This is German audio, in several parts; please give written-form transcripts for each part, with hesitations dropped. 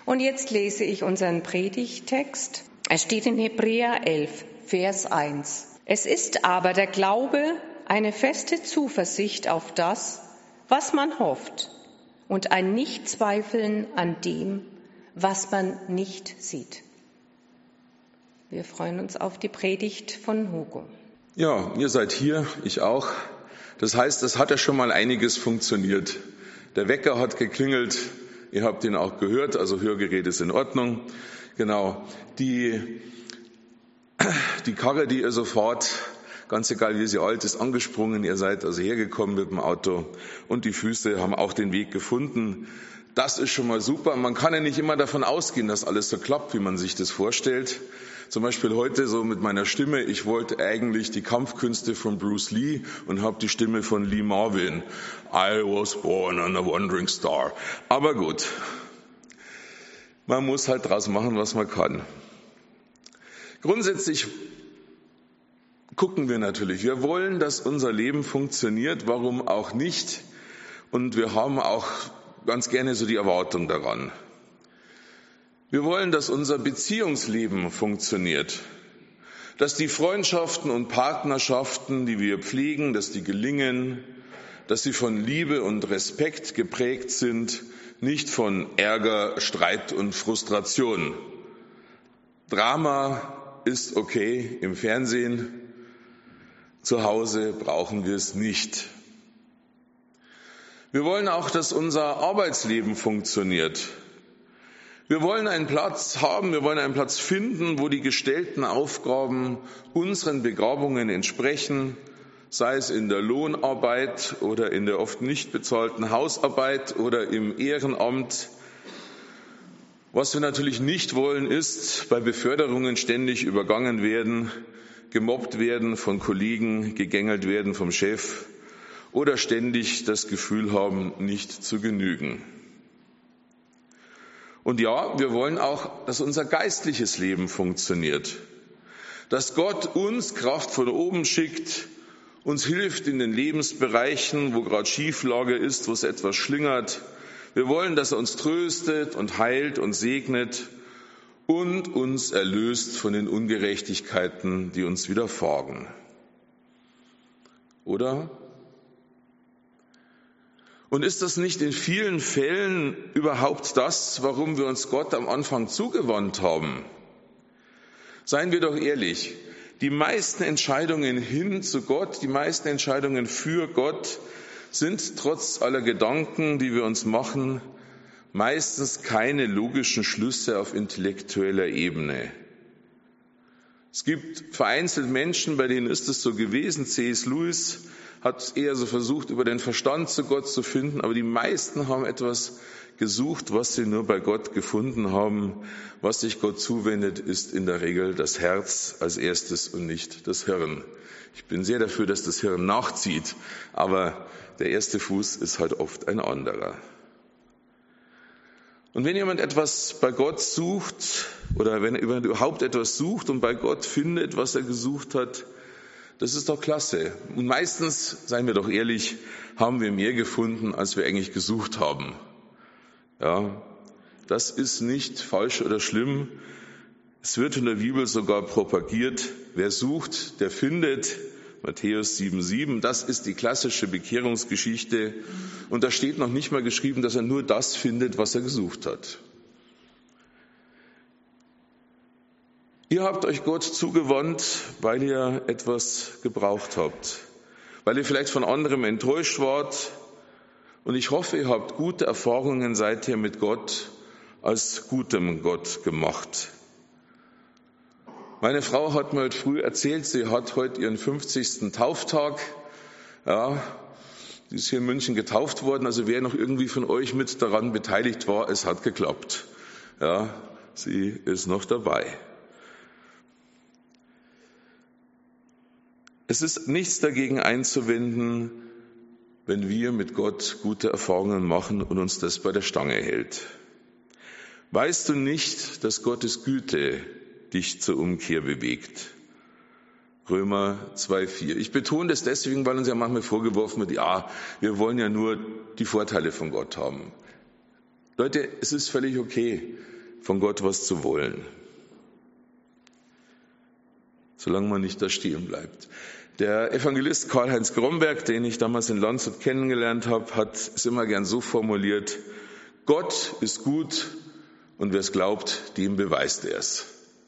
Und jetzt lese ich unseren Predigttext. Es steht in Hebräer 11, Vers 1. Es ist aber der Glaube eine feste Zuversicht auf das, was man hofft, und ein Nichtzweifeln an dem, was man nicht sieht. Wir freuen uns auf die Predigt von Hugo. Ja, ihr seid hier, ich auch. Das heißt, es hat ja schon mal einiges funktioniert. Der Wecker hat geklingelt, ihr habt ihn auch gehört, also Hörgerät ist in Ordnung. Genau, die Karre, die ihr so fahrt, ganz egal wie sie alt ist, angesprungen, ihr seid also hergekommen mit dem Auto und die Füße haben auch den Weg gefunden. Das ist schon mal super. Man kann ja nicht immer davon ausgehen, dass alles so klappt, wie man sich das vorstellt. Zum Beispiel heute so mit meiner Stimme. Ich wollte eigentlich die Kampfkünste von Bruce Lee und habe die Stimme von Lee Marvin. I was born on a wandering star. Aber gut, man muss halt draus machen, was man kann. Grundsätzlich gucken wir natürlich. Wir wollen, dass unser Leben funktioniert. Warum auch nicht? Und wir haben auch ganz gerne so die Erwartung daran. Wir wollen, dass unser Beziehungsleben funktioniert, dass die Freundschaften und Partnerschaften, die wir pflegen, dass die gelingen, dass sie von Liebe und Respekt geprägt sind, nicht von Ärger, Streit und Frustration. Drama ist okay im Fernsehen, zu Hause brauchen wir es nicht. Wir wollen auch, dass unser Arbeitsleben funktioniert. Wir wollen einen Platz haben, wir wollen einen Platz finden, wo die gestellten Aufgaben unseren Begabungen entsprechen, sei es in der Lohnarbeit oder in der oft nicht bezahlten Hausarbeit oder im Ehrenamt. Was wir natürlich nicht wollen, ist, bei Beförderungen ständig übergangen werden, gemobbt werden von Kollegen, gegängelt werden vom Chef oder ständig das Gefühl haben, nicht zu genügen. Und ja, wir wollen auch, dass unser geistliches Leben funktioniert, dass Gott uns Kraft von oben schickt, uns hilft in den Lebensbereichen, wo gerade Schieflage ist, wo es etwas schlingert. Wir wollen, dass er uns tröstet und heilt und segnet und uns erlöst von den Ungerechtigkeiten, die uns widerfahren. Oder? Und ist das nicht in vielen Fällen überhaupt das, warum wir uns Gott am Anfang zugewandt haben? Seien wir doch ehrlich, die meisten Entscheidungen hin zu Gott, die meisten Entscheidungen für Gott sind trotz aller Gedanken, die wir uns machen, meistens keine logischen Schlüsse auf intellektueller Ebene. Es gibt vereinzelt Menschen, bei denen ist es so gewesen. C.S. Lewis hat eher so versucht, über den Verstand zu Gott zu finden, aber die meisten haben etwas gesucht, was sie nur bei Gott gefunden haben. Was sich Gott zuwendet, ist in der Regel das Herz als erstes und nicht das Hirn. Ich bin sehr dafür, dass das Hirn nachzieht, aber der erste Fuß ist halt oft ein anderer. Und wenn jemand etwas bei Gott sucht oder wenn er überhaupt etwas sucht und bei Gott findet, was er gesucht hat, das ist doch klasse. Und meistens, seien wir doch ehrlich, haben wir mehr gefunden, als wir eigentlich gesucht haben. Ja, das ist nicht falsch oder schlimm. Es wird in der Bibel sogar propagiert, wer sucht, der findet. Matthäus 7,7, das ist die klassische Bekehrungsgeschichte. Und da steht noch nicht mal geschrieben, dass er nur das findet, was er gesucht hat. Ihr habt euch Gott zugewandt, weil ihr etwas gebraucht habt, weil ihr vielleicht von anderem enttäuscht wart. Und ich hoffe, ihr habt gute Erfahrungen seither mit Gott als gutem Gott gemacht. Meine Frau hat mir heute früh erzählt, sie hat heute ihren 50. Tauftag. Ja, sie ist hier in München getauft worden, also wer noch irgendwie von euch mit daran beteiligt war, es hat geklappt. Ja, sie ist noch dabei. Es ist nichts dagegen einzuwenden, wenn wir mit Gott gute Erfahrungen machen und uns das bei der Stange hält. Weißt du nicht, dass Gottes Güte dich zur Umkehr bewegt? Römer 2,4. Ich betone das deswegen, weil uns ja manchmal vorgeworfen wird, ja, wir wollen ja nur die Vorteile von Gott haben. Leute, es ist völlig okay. von Gott was zu wollen. Solange man nicht da stehen bleibt. Der Evangelist Karl-Heinz Gromberg, den ich damals in Landshut kennengelernt habe, hat es immer gern so formuliert: Gott ist gut und wer es glaubt, dem beweist er es.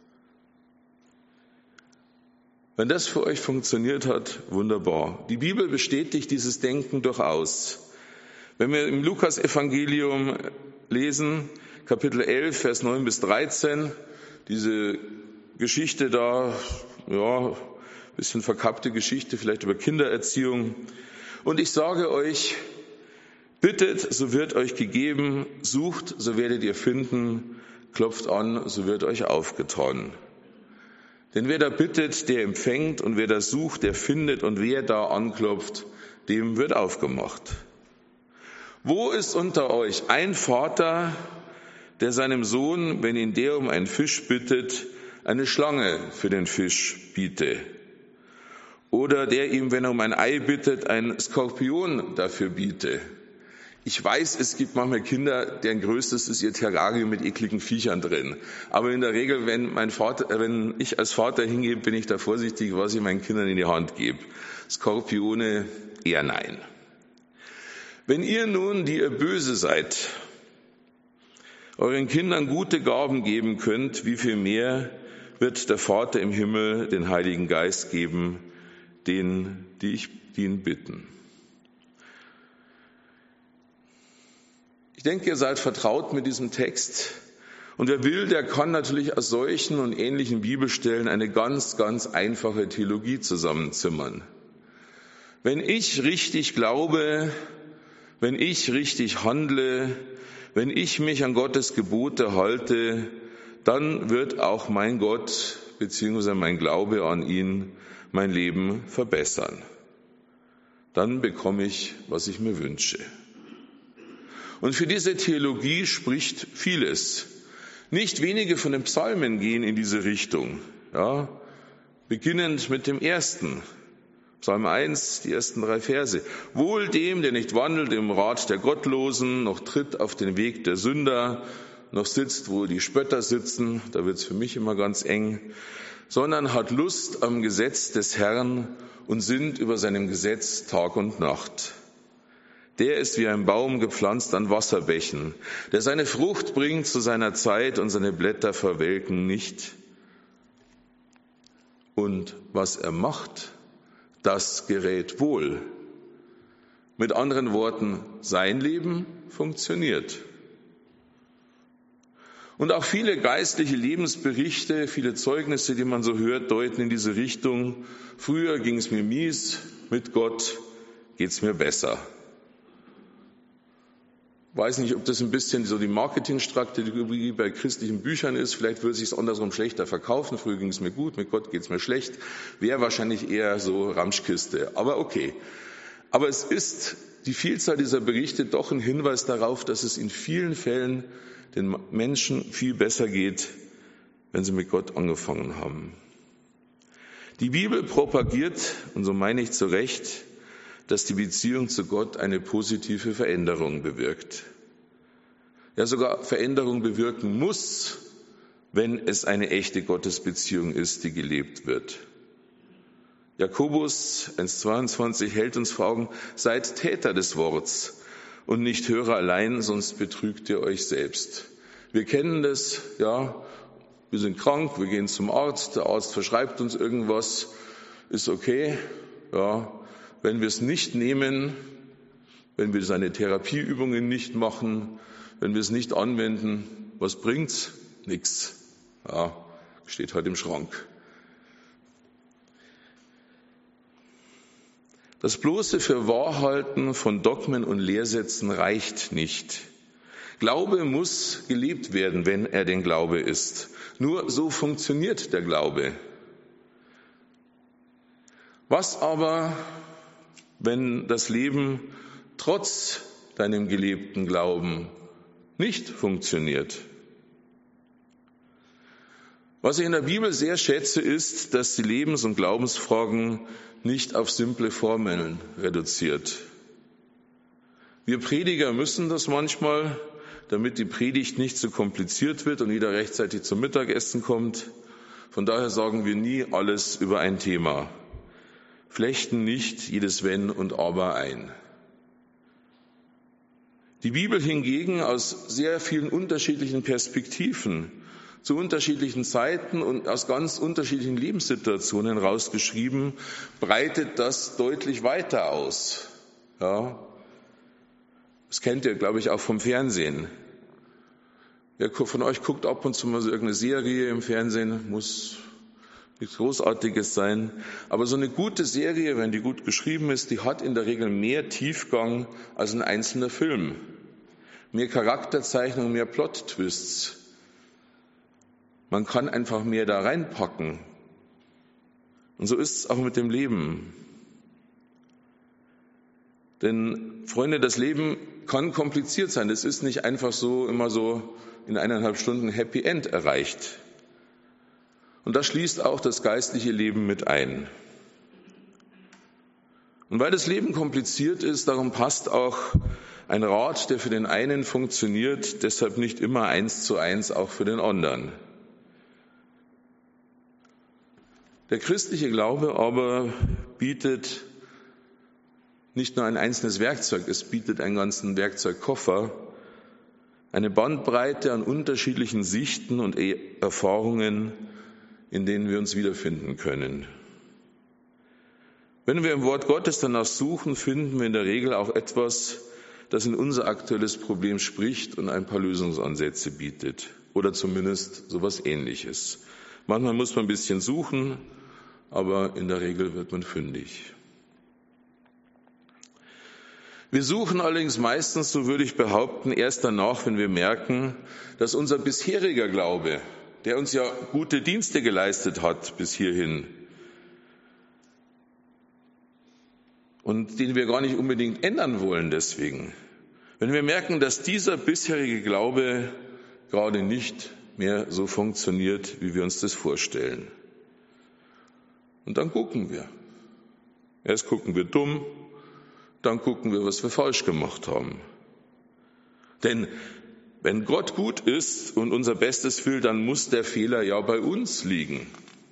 Wenn das für euch funktioniert hat, wunderbar. Die Bibel bestätigt dieses Denken durchaus. Wenn wir im Lukas-Evangelium lesen, Kapitel 11, Vers 9 bis 13, diese Geschichte da, ja, bisschen verkappte Geschichte, vielleicht über Kindererziehung. Und ich sage euch, bittet, so wird euch gegeben, sucht, so werdet ihr finden, klopft an, so wird euch aufgetan. Denn wer da bittet, der empfängt, und wer da sucht, der findet, und wer da anklopft, dem wird aufgemacht. Wo ist unter euch ein Vater, der seinem Sohn, wenn ihn der um einen Fisch bittet, eine Schlange für den Fisch biete? Oder der ihm, wenn er um ein Ei bittet, einen Skorpion dafür biete? Ich weiß, es gibt manchmal Kinder, deren größtes ist ihr Terrarium mit ekligen Viechern drin. Aber in der Regel, wenn ich als Vater hingehe, bin ich da vorsichtig, was ich meinen Kindern in die Hand gebe. Skorpione eher nein. Wenn ihr nun, die ihr böse seid, euren Kindern gute Gaben geben könnt, wie viel mehr wird der Vater im Himmel den Heiligen Geist geben, denen, die ihn bitten. Ich denke, ihr seid vertraut mit diesem Text. Und wer will, der kann natürlich aus solchen und ähnlichen Bibelstellen eine ganz, ganz einfache Theologie zusammenzimmern. Wenn ich richtig glaube, wenn ich richtig handle, wenn ich mich an Gottes Gebote halte, dann wird auch mein Gott bzw. mein Glaube an ihn mein Leben verbessern. Dann bekomme ich, was ich mir wünsche. Und für diese Theologie spricht vieles. Nicht wenige von den Psalmen gehen in diese Richtung. Ja, beginnend mit dem ersten, Psalm 1, die ersten 3 Verse. Wohl dem, der nicht wandelt im Rat der Gottlosen, noch tritt auf den Weg der Sünder, noch sitzt, wo die Spötter sitzen, da wird's für mich immer ganz eng, sondern hat Lust am Gesetz des Herrn und sinnt über seinem Gesetz Tag und Nacht. Der ist wie ein Baum gepflanzt an Wasserbächen, der seine Frucht bringt zu seiner Zeit und seine Blätter verwelken nicht. Und was er macht, das gerät wohl. Mit anderen Worten, sein Leben funktioniert. Und auch viele geistliche Lebensberichte, viele Zeugnisse, die man so hört, deuten in diese Richtung. Früher ging es mir mies, mit Gott geht's mir besser. Weiß nicht, ob das ein bisschen so die Marketingstrategie bei christlichen Büchern ist. Vielleicht würde es sich andersrum schlechter verkaufen. Früher ging es mir gut, mit Gott geht es mir schlecht. Wäre wahrscheinlich eher so Ramschkiste. Aber okay. Aber es ist die Vielzahl dieser Berichte doch ein Hinweis darauf, dass es in vielen Fällen den Menschen viel besser geht, wenn sie mit Gott angefangen haben. Die Bibel propagiert, und so meine ich zu Recht, dass die Beziehung zu Gott eine positive Veränderung bewirkt. Ja, sogar Veränderung bewirken muss, wenn es eine echte Gottesbeziehung ist, die gelebt wird. Jakobus 1,22 hält uns vor Augen, seid Täter des Worts und nicht Hörer allein, sonst betrügt ihr euch selbst. Wir kennen das, ja, wir sind krank, wir gehen zum Arzt, der Arzt verschreibt uns irgendwas, ist okay, ja. Wenn wir es nicht nehmen, wenn wir seine Therapieübungen nicht machen, wenn wir es nicht anwenden, was bringt's? Nix. Ja, steht halt im Schrank. Das bloße Fürwahrhalten von Dogmen und Lehrsätzen reicht nicht. Glaube muss gelebt werden, wenn er denn Glaube ist. Nur so funktioniert der Glaube. Was aber, wenn das Leben trotz deinem gelebten Glauben nicht funktioniert? Was ich in der Bibel sehr schätze, ist, dass sie Lebens- und Glaubensfragen nicht auf simple Formeln reduziert. Wir Prediger müssen das manchmal, damit die Predigt nicht so kompliziert wird und jeder rechtzeitig zum Mittagessen kommt. Von daher sagen wir nie alles über ein Thema, flechten nicht jedes Wenn und Aber ein. Die Bibel hingegen aus sehr vielen unterschiedlichen Perspektiven, zu unterschiedlichen Zeiten und aus ganz unterschiedlichen Lebenssituationen rausgeschrieben, breitet das deutlich weiter aus. Ja. Das kennt ihr, glaube ich, auch vom Fernsehen. Wer von euch guckt ab und zu mal so irgendeine Serie im Fernsehen, muss nichts Großartiges sein. Aber so eine gute Serie, wenn die gut geschrieben ist, die hat in der Regel mehr Tiefgang als ein einzelner Film. Mehr Charakterzeichnung, mehr Plot-Twists. Man kann einfach mehr da reinpacken. Und so ist es auch mit dem Leben. Denn, Freunde, das Leben kann kompliziert sein. Es ist nicht einfach so, immer so in 1,5 Stunden Happy End erreicht. Und das schließt auch das geistliche Leben mit ein. Und weil das Leben kompliziert ist, darum passt auch ein Rat, der für den einen funktioniert, deshalb nicht immer 1:1 auch für den anderen. Der christliche Glaube aber bietet nicht nur ein einzelnes Werkzeug, es bietet einen ganzen Werkzeugkoffer, eine Bandbreite an unterschiedlichen Sichten und Erfahrungen, in denen wir uns wiederfinden können. Wenn wir im Wort Gottes danach suchen, finden wir in der Regel auch etwas, das in unser aktuelles Problem spricht und ein paar Lösungsansätze bietet. Oder zumindest sowas Ähnliches. Manchmal muss man ein bisschen suchen, aber in der Regel wird man fündig. Wir suchen allerdings meistens, so würde ich behaupten, erst danach, wenn wir merken, dass unser bisheriger Glaube, der uns ja gute Dienste geleistet hat bis hierhin und den wir gar nicht unbedingt ändern wollen deswegen, wenn wir merken, dass dieser bisherige Glaube gerade nicht mehr so funktioniert, wie wir uns das vorstellen. Und dann gucken wir. Erst gucken wir dumm, dann gucken wir, was wir falsch gemacht haben. Denn wenn Gott gut ist und unser Bestes will, dann muss der Fehler ja bei uns liegen.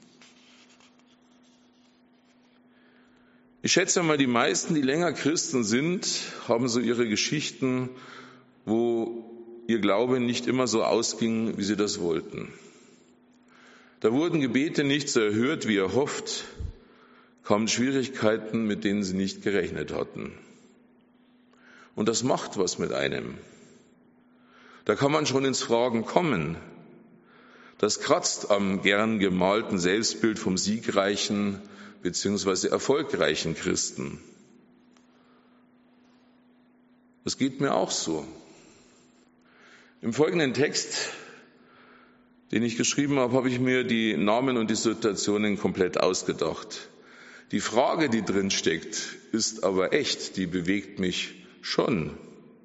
Ich schätze mal, die meisten, die länger Christen sind, haben so ihre Geschichten, wo ihr Glaube nicht immer so ausging, wie sie das wollten. Da wurden Gebete nicht so erhört, wie erhofft, kamen Schwierigkeiten, mit denen sie nicht gerechnet hatten. Und das macht was mit einem. Da kann man schon ins Fragen kommen. Das kratzt am gern gemalten Selbstbild vom siegreichen bzw. erfolgreichen Christen. Das geht mir auch so. Im folgenden Text, den ich geschrieben habe, habe ich mir die Namen und die Situationen komplett ausgedacht. Die Frage, die drin steckt, ist aber echt, die bewegt mich schon.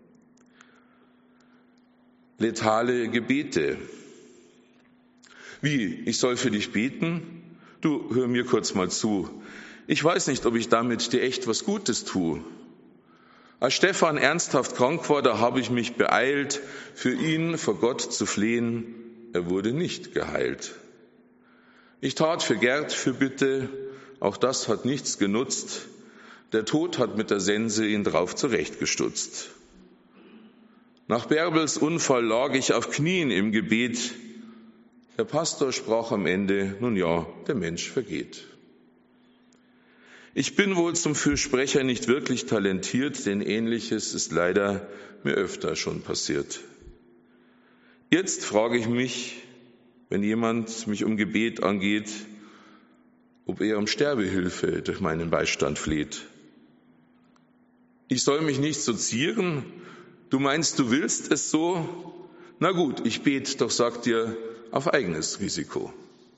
Letale Gebete. Wie, ich soll für dich beten? Du, hör mir kurz mal zu. Ich weiß nicht, ob ich damit dir echt was Gutes tue. Als Stefan ernsthaft krank war, da habe ich mich beeilt, für ihn vor Gott zu flehen. Er wurde nicht geheilt. Ich tat für Gerd Fürbitte, auch das hat nichts genutzt. Der Tod hat mit der Sense ihn drauf zurechtgestutzt. Nach Bärbels Unfall lag ich auf Knien im Gebet. Der Pastor sprach am Ende, nun ja, der Mensch vergeht. Ich bin wohl zum Fürsprecher nicht wirklich talentiert, denn Ähnliches ist leider mir öfter schon passiert. Jetzt frage ich mich, wenn jemand mich um Gebet angeht, ob er um Sterbehilfe durch meinen Beistand fleht. Ich soll mich nicht so zieren? Du meinst, du willst es so? Na gut, ich bete, doch sag dir, auf eigenes Risiko.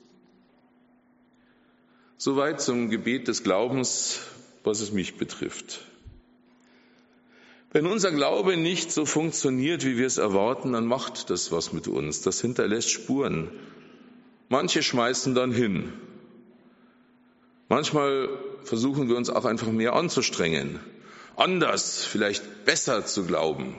Soweit zum Gebet des Glaubens, was es mich betrifft. Wenn unser Glaube nicht so funktioniert, wie wir es erwarten, dann macht das was mit uns. Das hinterlässt Spuren. Manche schmeißen dann hin. Manchmal versuchen wir uns auch einfach mehr anzustrengen. anders, vielleicht besser zu glauben.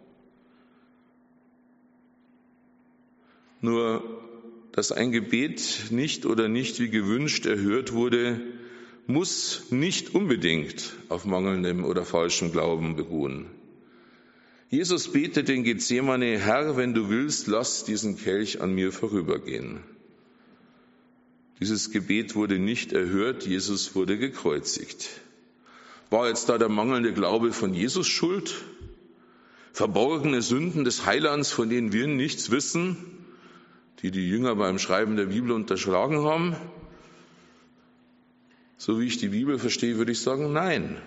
Nur, dass ein Gebet nicht oder nicht wie gewünscht erhört wurde, muss nicht unbedingt auf mangelndem oder falschem Glauben beruhen. Jesus betet in Gethsemane: Herr, wenn du willst, lass diesen Kelch an mir vorübergehen. Dieses Gebet wurde nicht erhört, Jesus wurde gekreuzigt. War jetzt da der mangelnde Glaube von Jesus schuld? Verborgene Sünden des Heilands, von denen wir nichts wissen, die die Jünger beim Schreiben der Bibel unterschlagen haben? So wie ich die Bibel verstehe, würde ich sagen, nein.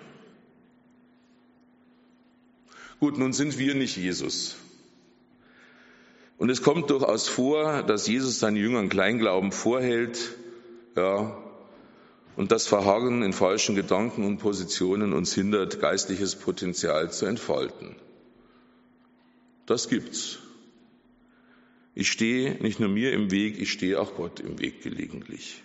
Gut, nun sind wir nicht Jesus. Und es kommt durchaus vor, dass Jesus seinen Jüngern Kleinglauben vorhält, und das Verharren in falschen Gedanken und Positionen uns hindert, geistliches Potenzial zu entfalten. Das gibt's. Ich stehe nicht nur mir im Weg, ich stehe auch Gott im Weg gelegentlich.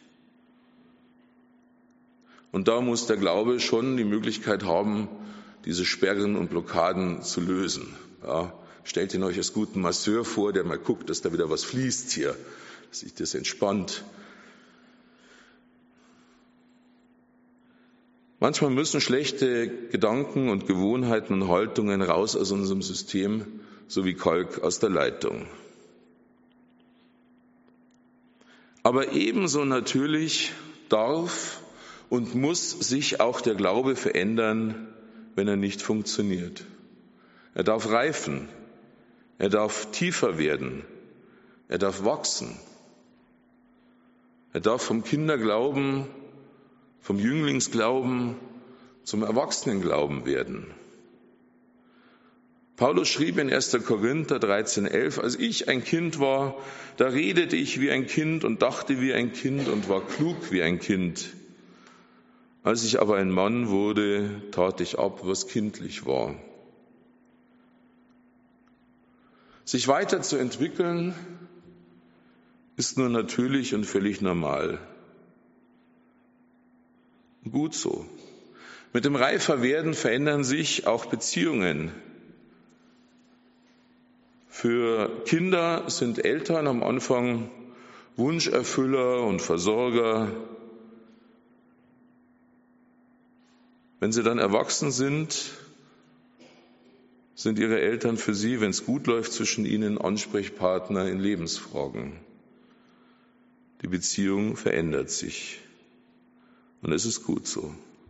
Und da muss der Glaube schon die Möglichkeit haben, diese Sperren und Blockaden zu lösen. Ja, stellt ihn euch als guten Masseur vor, der mal guckt, dass da wieder was fließt hier, dass sich das entspannt. Manchmal müssen schlechte Gedanken und Gewohnheiten und Haltungen raus aus unserem System, so wie Kalk aus der Leitung. Aber ebenso natürlich darf und muss sich auch der Glaube verändern, wenn er nicht funktioniert. Er darf reifen, er darf tiefer werden, er darf wachsen. Er darf vom Kinderglauben, vom Jünglingsglauben zum Erwachsenenglauben werden. Paulus schrieb in 1. Korinther 13,11: Als ich ein Kind war, da redete ich wie ein Kind und dachte wie ein Kind und war klug wie ein Kind. Als ich aber ein Mann wurde, tat ich ab, was kindlich war. Sich weiterzuentwickeln ist nur natürlich und völlig normal. Gut so. Mit dem Reiferwerden verändern sich auch Beziehungen. Für Kinder sind Eltern am Anfang Wunscherfüller und Versorger. Wenn sie dann erwachsen sind, sind ihre Eltern für sie, wenn es gut läuft zwischen ihnen, Ansprechpartner in Lebensfragen. Die Beziehung verändert sich. Und es ist gut so.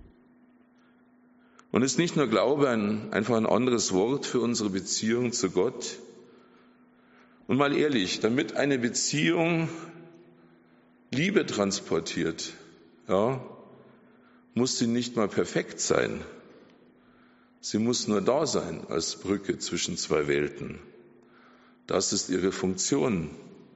Und ist nicht nur Glaube einfach ein anderes Wort für unsere Beziehung zu Gott? Und mal ehrlich, damit eine Beziehung Liebe transportiert, muss sie nicht mal perfekt sein. Sie muss nur da sein als Brücke zwischen zwei Welten. Das ist ihre Funktion.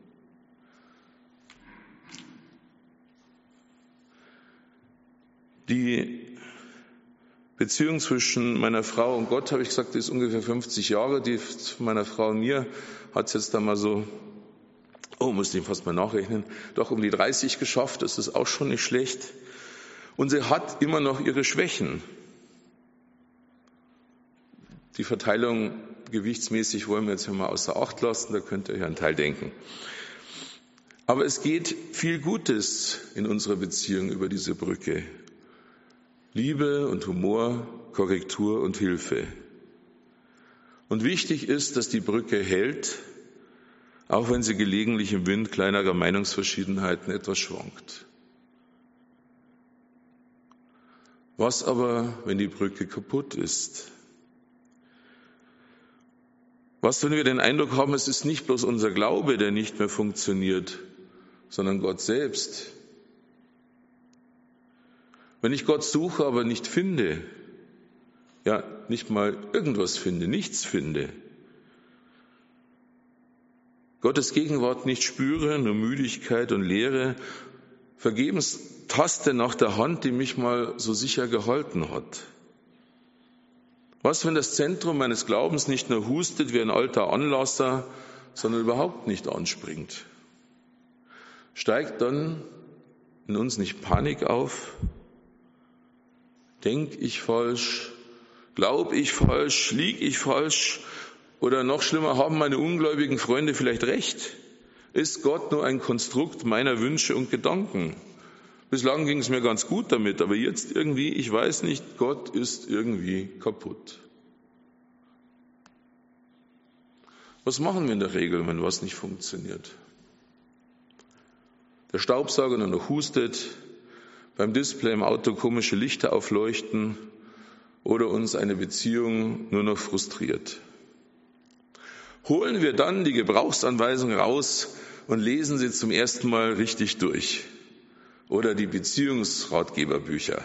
Die Beziehung zwischen meiner Frau und Gott, habe ich gesagt, die ist ungefähr 50 Jahre. Die von meiner Frau und mir hat es jetzt einmal so, musste ich fast mal nachrechnen, doch um die 30 geschafft. Das ist auch schon nicht schlecht. Und sie hat immer noch ihre Schwächen. Die Verteilung gewichtsmäßig wollen wir jetzt hier mal außer Acht lassen, da könnt ihr ja einen Teil denken. Aber es geht viel Gutes in unserer Beziehung über diese Brücke. Liebe und Humor, Korrektur und Hilfe. Und wichtig ist, dass die Brücke hält, auch wenn sie gelegentlich im Wind kleinerer Meinungsverschiedenheiten etwas schwankt. Was aber, wenn die Brücke kaputt ist? Was, wenn wir den Eindruck haben, es ist nicht bloß unser Glaube, der nicht mehr funktioniert, sondern Gott selbst? Wenn ich Gott suche, aber nicht finde, nicht mal irgendwas finde, nichts finde, Gottes Gegenwart nicht spüre, nur Müdigkeit und Leere, vergebens taste nach der Hand, die mich mal so sicher gehalten hat. Was, wenn das Zentrum meines Glaubens nicht nur hustet wie ein alter Anlasser, sondern überhaupt nicht anspringt? Steigt dann in uns nicht Panik auf? Denk ich falsch? Glaube ich falsch? Liege ich falsch? Oder noch schlimmer, haben meine ungläubigen Freunde vielleicht recht? Ist Gott nur ein Konstrukt meiner Wünsche und Gedanken? Bislang ging es mir ganz gut damit, aber jetzt irgendwie, ich weiß nicht, Gott ist irgendwie kaputt. Was machen wir in der Regel, wenn was nicht funktioniert? Der Staubsauger nur noch hustet, beim Display im Auto komische Lichter aufleuchten oder uns eine Beziehung nur noch frustriert. Holen wir dann die Gebrauchsanweisung raus und lesen sie zum ersten Mal richtig durch. Oder die Beziehungsratgeberbücher.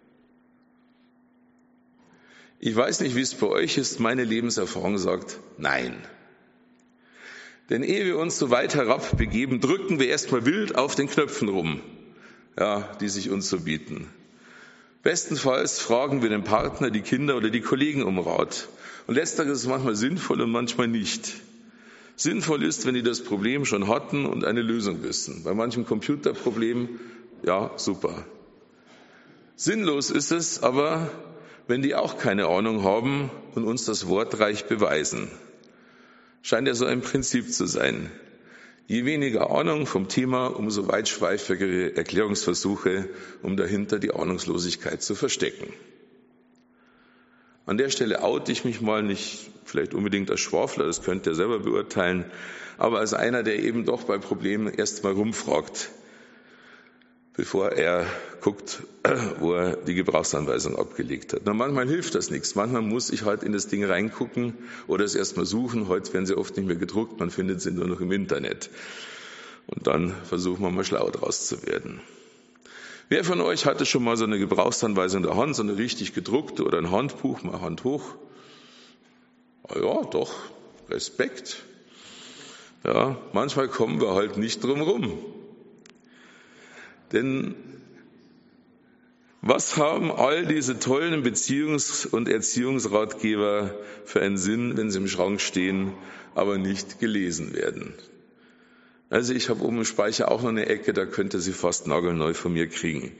Ich weiß nicht, wie es bei euch ist, meine Lebenserfahrung sagt, nein. Denn ehe wir uns so weit herab begeben, drücken wir erstmal wild auf den Knöpfen rum, die sich uns so bieten. Bestenfalls fragen wir den Partner, die Kinder oder die Kollegen um Rat. Und letzteres ist manchmal sinnvoll und manchmal nicht. Sinnvoll ist, wenn die das Problem schon hatten und eine Lösung wissen. Bei manchem Computerproblem, ja, super. Sinnlos ist es aber, wenn die auch keine Ahnung haben und uns das wortreich beweisen. Scheint ja so ein Prinzip zu sein. Je weniger Ahnung vom Thema, umso weitschweifigere Erklärungsversuche, um dahinter die Ahnungslosigkeit zu verstecken. An der Stelle oute ich mich mal, nicht vielleicht unbedingt als Schwafler, das könnt ihr selber beurteilen, aber als einer, der eben doch bei Problemen erst mal rumfragt, bevor er guckt, wo er die Gebrauchsanweisung abgelegt hat. Na, manchmal hilft das nichts. Manchmal muss ich halt in das Ding reingucken oder es erst mal suchen. Heute werden sie oft nicht mehr gedruckt, man findet sie nur noch im Internet. Und dann versuchen wir mal schlau draus zu werden. Wer von euch hatte schon mal so eine Gebrauchsanweisung in der Hand, so eine richtig gedruckte oder ein Handbuch, mal Hand hoch? Ja, doch, Respekt. Ja, manchmal kommen wir halt nicht drum rum. Denn was haben all diese tollen Beziehungs- und Erziehungsratgeber für einen Sinn, wenn sie im Schrank stehen, aber nicht gelesen werden? Also ich habe oben im Speicher auch noch eine Ecke, da könnt ihr sie fast nagelneu von mir kriegen.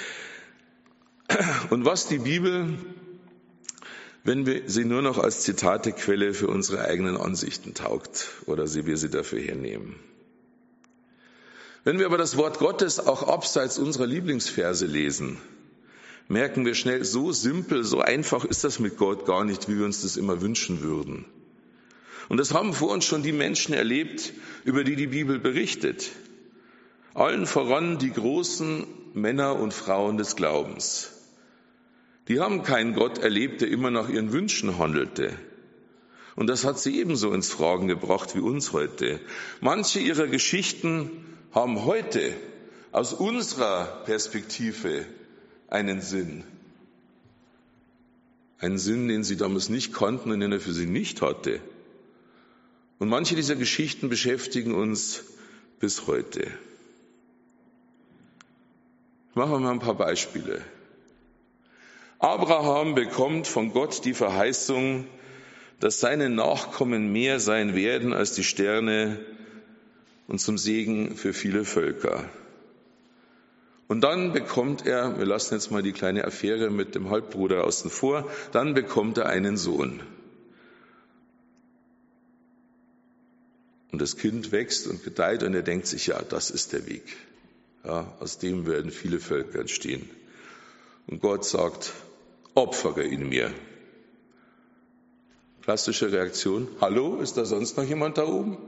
Und was die Bibel, wenn wir sie nur noch als Zitatequelle für unsere eigenen Ansichten taugt oder wir sie dafür hernehmen. Wenn wir aber das Wort Gottes auch abseits unserer Lieblingsverse lesen, merken wir schnell, so simpel, so einfach ist das mit Gott gar nicht, wie wir uns das immer wünschen würden. Und das haben vor uns schon die Menschen erlebt, über die die Bibel berichtet. Allen voran die großen Männer und Frauen des Glaubens. Die haben keinen Gott erlebt, der immer nach ihren Wünschen handelte. Und das hat sie ebenso ins Fragen gebracht wie uns heute. Manche ihrer Geschichten haben heute aus unserer Perspektive einen Sinn. Einen Sinn, den sie damals nicht kannten und den er für sie nicht hatte. Und manche dieser Geschichten beschäftigen uns bis heute. Machen wir mal ein paar Beispiele. Abraham bekommt von Gott die Verheißung, dass seine Nachkommen mehr sein werden als die Sterne und zum Segen für viele Völker. Und dann bekommt er, wir lassen jetzt mal die kleine Affäre mit dem Halbbruder außen vor, dann bekommt er einen Sohn. Und das Kind wächst und gedeiht und er denkt sich, ja, das ist der Weg. Ja, aus dem werden viele Völker entstehen. Und Gott sagt, opfere ihn mir. Klassische Reaktion, hallo, ist da sonst noch jemand da oben?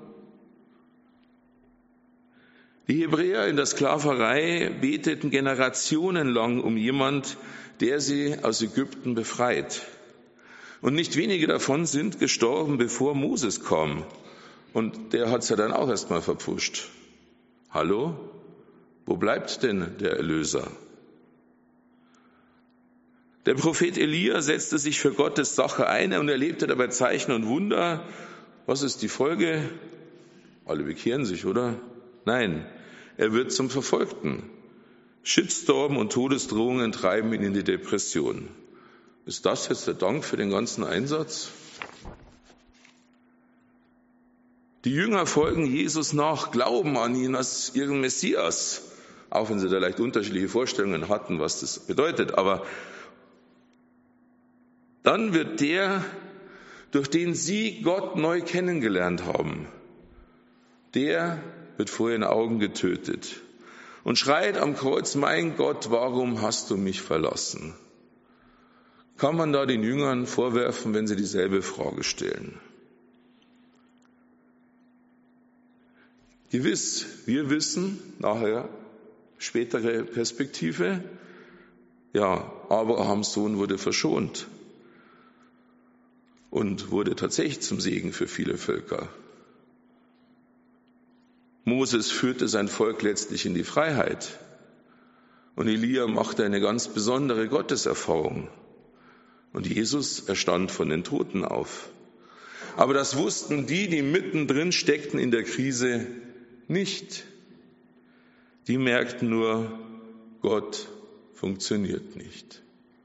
Die Hebräer in der Sklaverei beteten generationenlang um jemand, der sie aus Ägypten befreit. Und nicht wenige davon sind gestorben, bevor Moses kam. Und der hat's ja dann auch erstmal verpfuscht. Hallo? Wo bleibt denn der Erlöser? Der Prophet Elia setzte sich für Gottes Sache ein und erlebte dabei Zeichen und Wunder. Was ist die Folge? Alle bekehren sich, oder? Nein, er wird zum Verfolgten. Shitstorm und Todesdrohungen treiben ihn in die Depression. Ist das jetzt der Dank für den ganzen Einsatz? Die Jünger folgen Jesus nach, glauben an ihn als ihren Messias, auch wenn sie da leicht unterschiedliche Vorstellungen hatten, was das bedeutet. Aber dann wird der, durch den sie Gott neu kennengelernt haben, der wird vor ihren Augen getötet und schreit am Kreuz: Mein Gott, warum hast du mich verlassen? Kann man da den Jüngern vorwerfen, wenn sie dieselbe Frage stellen? Gewiss, wir wissen nachher, spätere Perspektive, ja, Abrahams Sohn wurde verschont und wurde tatsächlich zum Segen für viele Völker. Moses führte sein Volk letztlich in die Freiheit und Elia machte eine ganz besondere Gotteserfahrung und Jesus erstand von den Toten auf. Aber das wussten die mittendrin steckten in der Krise, nicht. Die merkten nur, Gott funktioniert nicht.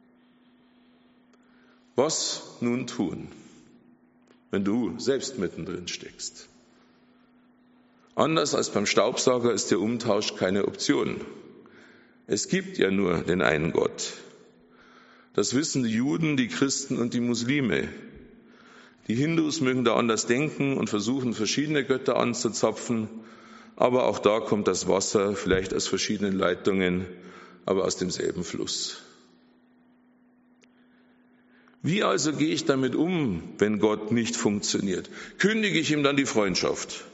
Was nun tun, wenn du selbst mittendrin steckst? Anders als beim Staubsauger ist der Umtausch keine Option. Es gibt ja nur den einen Gott. Das wissen die Juden, die Christen und die Muslime. Die Hindus mögen da anders denken und versuchen, verschiedene Götter anzuzapfen. Aber auch da kommt das Wasser vielleicht aus verschiedenen Leitungen, aber aus demselben Fluss. Wie also gehe ich damit um, wenn Gott nicht funktioniert? Kündige ich ihm dann die Freundschaft?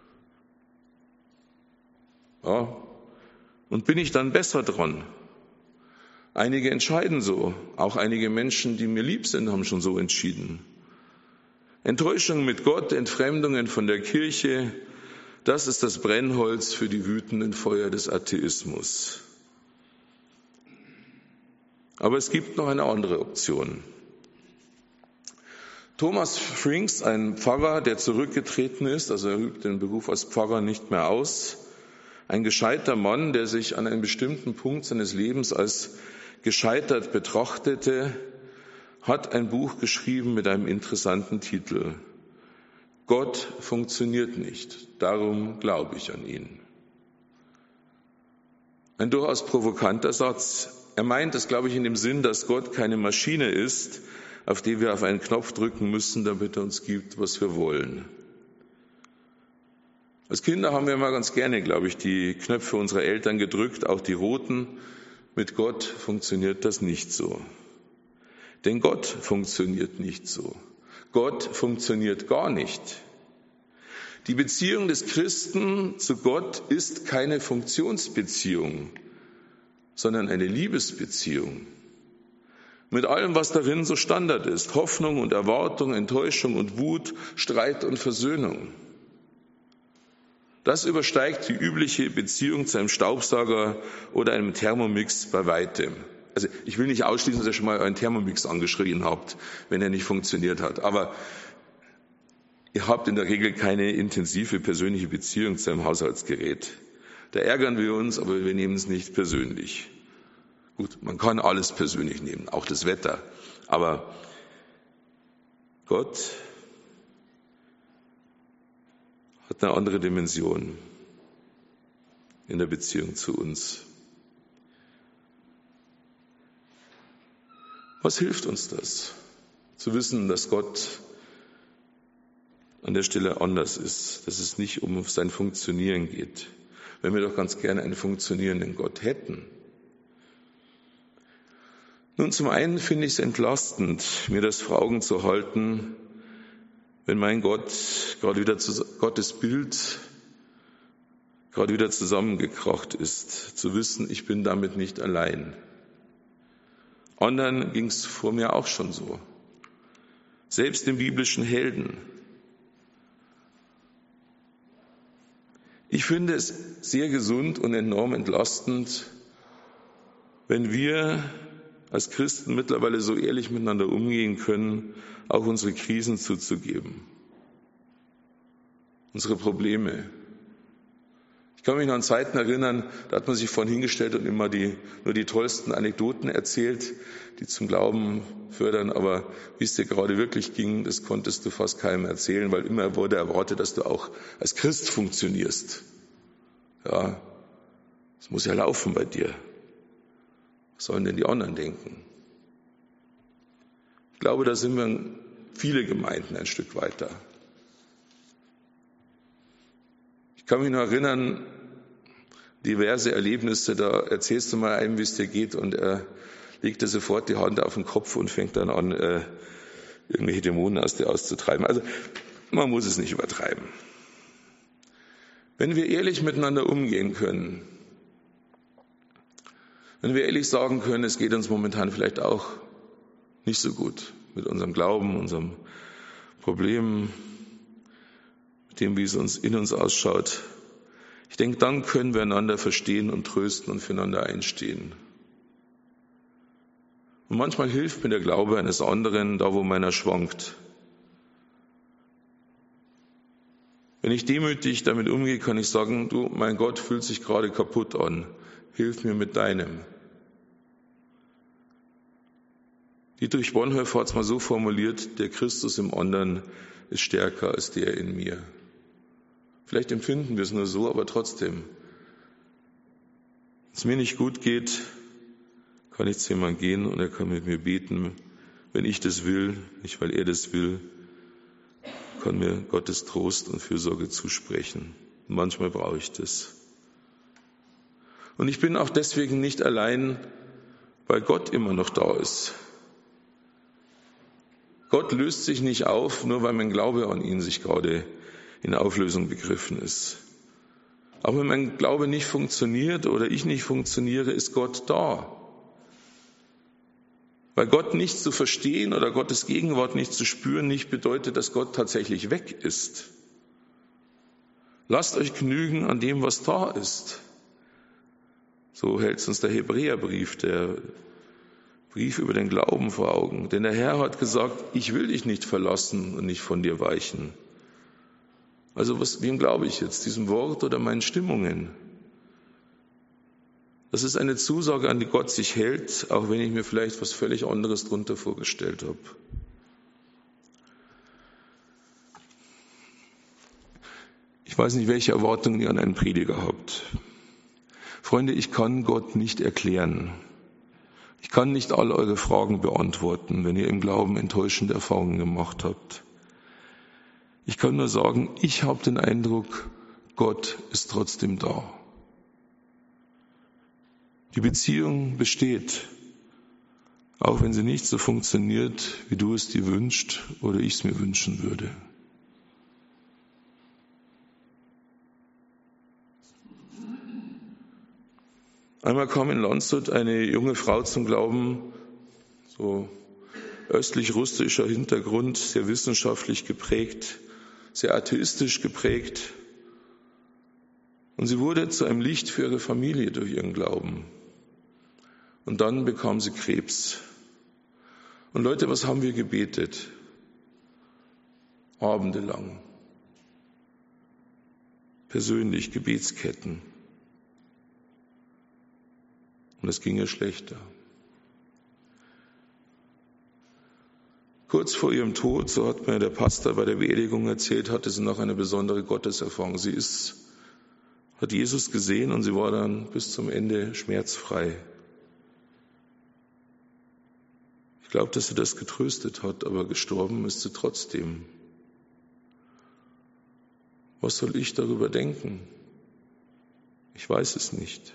Ja. Und bin ich dann besser dran? Einige entscheiden so. Auch einige Menschen, die mir lieb sind, haben schon so entschieden. Enttäuschung mit Gott, Entfremdungen von der Kirche, das ist das Brennholz für die wütenden Feuer des Atheismus. Aber es gibt noch eine andere Option. Thomas Frings, ein Pfarrer, der zurückgetreten ist, also er übt den Beruf als Pfarrer nicht mehr aus, ein gescheiter Mann, der sich an einem bestimmten Punkt seines Lebens als gescheitert betrachtete, hat ein Buch geschrieben mit einem interessanten Titel: Gott funktioniert nicht, darum glaube ich an ihn. Ein durchaus provokanter Satz. Er meint es, glaube ich, in dem Sinn, dass Gott keine Maschine ist, auf die wir auf einen Knopf drücken müssen, damit er uns gibt, was wir wollen. Als Kinder haben wir immer ganz gerne, glaube ich, die Knöpfe unserer Eltern gedrückt, auch die roten. Mit Gott funktioniert das nicht so. Denn Gott funktioniert nicht so. Gott funktioniert gar nicht. Die Beziehung des Christen zu Gott ist keine Funktionsbeziehung, sondern eine Liebesbeziehung. Mit allem, was darin so Standard ist: Hoffnung und Erwartung, Enttäuschung und Wut, Streit und Versöhnung. Das übersteigt die übliche Beziehung zu einem Staubsauger oder einem Thermomix bei weitem. Also ich will nicht ausschließen, dass ihr schon mal euren Thermomix angeschrien habt, wenn er nicht funktioniert hat. Aber ihr habt in der Regel keine intensive persönliche Beziehung zu einem Haushaltsgerät. Da ärgern wir uns, aber wir nehmen es nicht persönlich. Gut, man kann alles persönlich nehmen, auch das Wetter. Aber Gott hat eine andere Dimension in der Beziehung zu uns. Was hilft uns das? Zu wissen, dass Gott an der Stelle anders ist, dass es nicht um sein Funktionieren geht. Wenn wir doch ganz gerne einen funktionierenden Gott hätten. Nun, zum einen finde ich es entlastend, mir das vor Augen zu halten, wenn mein Gott Gottes Bild gerade wieder zusammengekracht ist, zu wissen, ich bin damit nicht allein. Anderen ging es vor mir auch schon so. Selbst den biblischen Helden. Ich finde es sehr gesund und enorm entlastend, wenn wir als Christen mittlerweile so ehrlich miteinander umgehen können, auch unsere Krisen zuzugeben, unsere Probleme. Ich kann mich noch an Zeiten erinnern, da hat man sich vorhin hingestellt und immer nur die tollsten Anekdoten erzählt, die zum Glauben fördern, aber wie es dir gerade wirklich ging, das konntest du fast keinem erzählen, weil immer wurde erwartet, dass du auch als Christ funktionierst. Ja, es muss ja laufen bei dir. Was sollen denn die anderen denken? Ich glaube, da sind wir viele Gemeinden ein Stück weiter. Ich kann mich noch erinnern, diverse Erlebnisse, da erzählst du mal einem, wie es dir geht, und er legt dir sofort die Hand auf den Kopf und fängt dann an, irgendwelche Dämonen aus dir auszutreiben. Also man muss es nicht übertreiben. Wenn wir ehrlich miteinander umgehen können, wenn wir ehrlich sagen können, es geht uns momentan vielleicht auch nicht so gut mit unserem Glauben, unserem Problem, mit dem, wie es uns in uns ausschaut. Ich denke, dann können wir einander verstehen und trösten und füreinander einstehen. Und manchmal hilft mir der Glaube eines anderen, da wo meiner schwankt. Wenn ich demütig damit umgehe, kann ich sagen, du, mein Gott fühlt sich gerade kaputt an. Hilf mir mit deinem. Dietrich Bonhoeffer hat es mal so formuliert, der Christus im anderen ist stärker als der in mir. Vielleicht empfinden wir es nur so, aber trotzdem. Wenn es mir nicht gut geht, kann ich zu jemandem gehen und er kann mit mir beten, wenn ich das will, nicht weil er das will, kann mir Gottes Trost und Fürsorge zusprechen. Und manchmal brauche ich das. Und ich bin auch deswegen nicht allein, weil Gott immer noch da ist. Gott löst sich nicht auf, nur weil mein Glaube an ihn sich gerade in Auflösung begriffen ist. Aber wenn mein Glaube nicht funktioniert oder ich nicht funktioniere, ist Gott da. Weil Gott nicht zu verstehen oder Gottes Gegenwart nicht zu spüren, nicht bedeutet, dass Gott tatsächlich weg ist. Lasst euch genügen an dem, was da ist. So hält uns der Hebräerbrief, der Brief über den Glauben vor Augen. Denn der Herr hat gesagt, ich will dich nicht verlassen und nicht von dir weichen. Also wem glaube ich jetzt, diesem Wort oder meinen Stimmungen? Das ist eine Zusage, an die Gott sich hält, auch wenn ich mir vielleicht was völlig anderes drunter vorgestellt habe. Ich weiß nicht, welche Erwartungen ihr an einen Prediger habt. Freunde, ich kann Gott nicht erklären. Ich kann nicht all eure Fragen beantworten, wenn ihr im Glauben enttäuschende Erfahrungen gemacht habt. Ich kann nur sagen, ich habe den Eindruck, Gott ist trotzdem da. Die Beziehung besteht, auch wenn sie nicht so funktioniert, wie du es dir wünschst oder ich es mir wünschen würde. Einmal kam in Landshut eine junge Frau zum Glauben, so östlich-russischer Hintergrund, sehr wissenschaftlich geprägt, sehr atheistisch geprägt. Und sie wurde zu einem Licht für ihre Familie durch ihren Glauben. Und dann bekam sie Krebs. Und Leute, was haben wir gebetet? Abendelang. Persönlich, Gebetsketten. Und es ging ihr schlechter. Kurz vor ihrem Tod, so hat mir der Pastor bei der Beerdigung erzählt, hatte sie noch eine besondere Gotteserfahrung. Sie hat Jesus gesehen und sie war dann bis zum Ende schmerzfrei. Ich glaube, dass sie das getröstet hat, aber gestorben ist sie trotzdem. Was soll ich darüber denken? Ich weiß es nicht.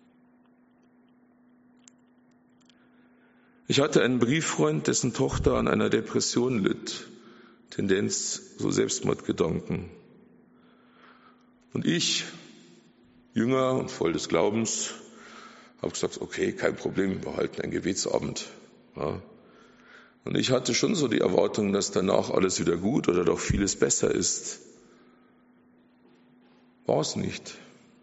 Ich hatte einen Brieffreund, dessen Tochter an einer Depression litt, Tendenz so Selbstmordgedanken. Und ich, jünger und voll des Glaubens, habe gesagt, okay, kein Problem, wir halten einen Gebetsabend. Ja. Und ich hatte schon so die Erwartung, dass danach alles wieder gut oder doch vieles besser ist. War es nicht.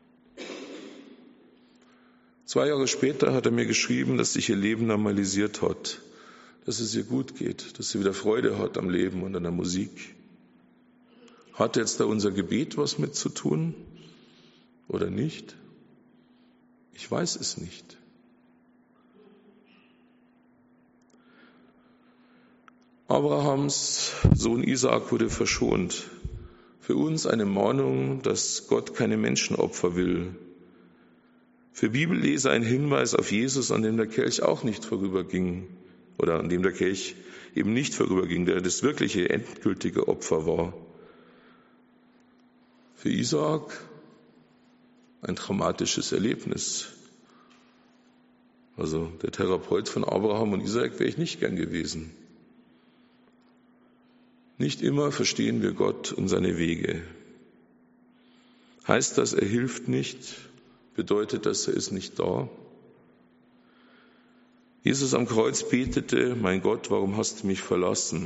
2 Jahre später hat er mir geschrieben, dass sich ihr Leben normalisiert hat, dass es ihr gut geht, dass sie wieder Freude hat am Leben und an der Musik. Hat jetzt da unser Gebet was mit zu tun oder nicht? Ich weiß es nicht. Abrahams Sohn Isaak wurde verschont. Für uns eine Mahnung, dass Gott keine Menschenopfer will. Für Bibelleser ein Hinweis auf Jesus, an dem der Kelch auch nicht vorüberging oder an dem der Kelch eben nicht vorüberging, der das wirkliche endgültige Opfer war. Für Isaak ein dramatisches Erlebnis. Also der Therapeut von Abraham und Isaak wäre ich nicht gern gewesen. Nicht immer verstehen wir Gott und seine Wege. Heißt das, er hilft nicht? Bedeutet das, er ist nicht da? Jesus am Kreuz betete, mein Gott, warum hast du mich verlassen?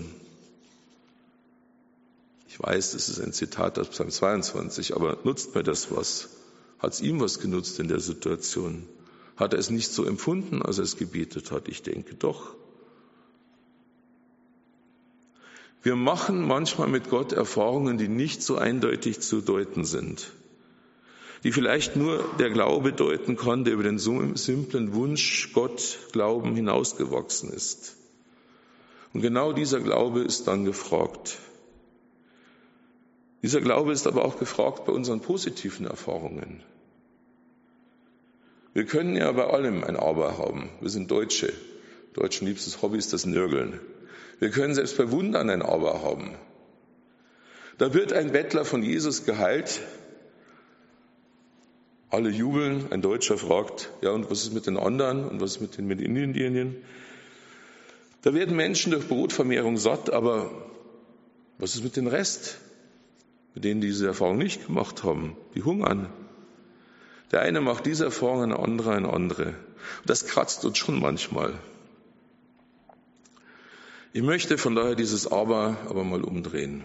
Ich weiß, das ist ein Zitat aus Psalm 22, aber nutzt mir das was? Hat es ihm was genutzt in der Situation? Hat er es nicht so empfunden, als er es gebetet hat? Ich denke doch. Wir machen manchmal mit Gott Erfahrungen, die nicht so eindeutig zu deuten sind, die vielleicht nur der Glaube deuten kann, der über den so simplen Wunsch, Gott glauben, hinausgewachsen ist. Und genau dieser Glaube ist dann gefragt. Dieser Glaube ist aber auch gefragt bei unseren positiven Erfahrungen. Wir können ja bei allem ein Aber haben. Wir sind Deutsche. Deutschen liebstes Hobby ist das Nörgeln. Wir können selbst bei Wundern ein Aber haben. Da wird ein Bettler von Jesus geheilt. Alle jubeln. Ein Deutscher fragt, ja, und was ist mit den anderen? Und was ist mit den Indien? Da werden Menschen durch Brotvermehrung satt, aber was ist mit dem Rest? Mit denen diese Erfahrung nicht gemacht haben, die hungern. Der eine macht diese Erfahrung, ein anderer eine andere. Und das kratzt uns schon manchmal. Ich möchte von daher dieses aber mal umdrehen.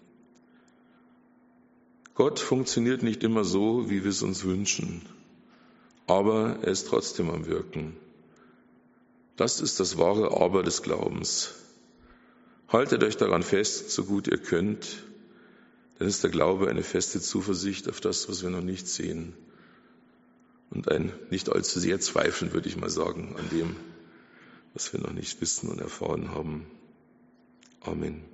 Gott funktioniert nicht immer so, wie wir es uns wünschen, aber er ist trotzdem am Wirken. Das ist das wahre Aber des Glaubens. Haltet euch daran fest, so gut ihr könnt, dann ist der Glaube eine feste Zuversicht auf das, was wir noch nicht sehen. Und ein nicht allzu sehr Zweifeln, würde ich mal sagen, an dem, was wir noch nicht wissen und erfahren haben. Amen.